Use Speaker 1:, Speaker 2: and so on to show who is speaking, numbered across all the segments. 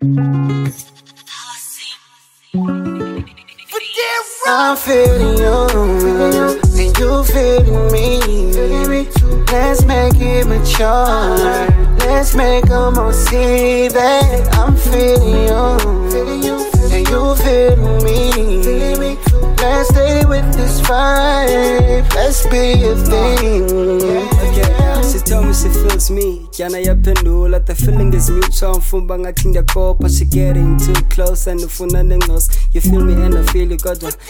Speaker 1: I'm feeling you, and you feeling me. Let's make it mature. Let's make them all see that I'm feeling you, and you feeling me. Let's stay with this vibe. Let's be a thing.
Speaker 2: She told me she feels me. Jana ya pendula, the feeling is mutual. Mfumba ngatinda kopa, she getting too close. And ufuna nengos, you feel me and I feel you got one.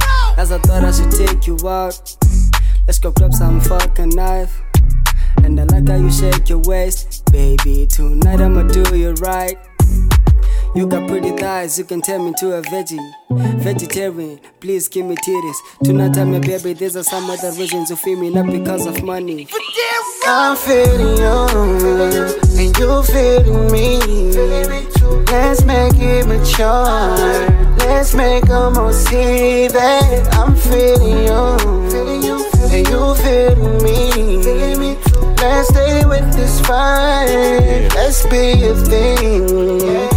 Speaker 2: As I thought I should take you out. Let's go grab some fucking knife. And I like how you shake your waist. Baby, tonight I'ma do you right. You got pretty thighs, you can turn me to a vegetarian, please give me titties. Tonight I'm your baby, these are some other reasons you feel me, not because of money.
Speaker 1: I'm feeling you, and you feeling me. Let's make it mature. Let's make them all see that I'm feeling you, and you feeling me. Let's stay with this vibe. Let's be a thing.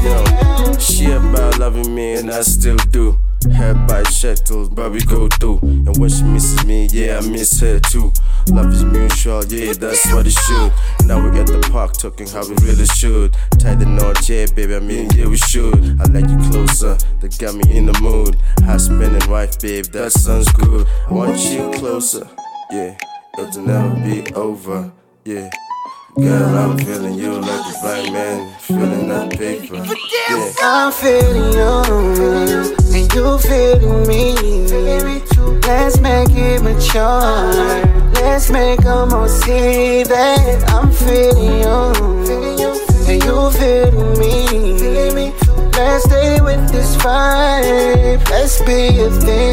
Speaker 3: She about loving me and I still do. Head by shackles, but we go through. And when she misses me, yeah, I miss her too. Love is mutual, yeah, that's what it should. Now we at the park talking how we really should. Tie the knot, yeah, baby, I mean, yeah, we should. I like you closer, that got me in the mood. Husband and wife, babe, that sounds good. I want you closer, yeah, it'll never be over, yeah. Girl, I'm feeling you like a blind man feeling that paper. Yeah.
Speaker 1: I'm feeling you, and you feeling me. Let's make it mature. Let's make them all see that I'm feeling you, and you feeling me. Let's stay with this vibe. Let's be a thing.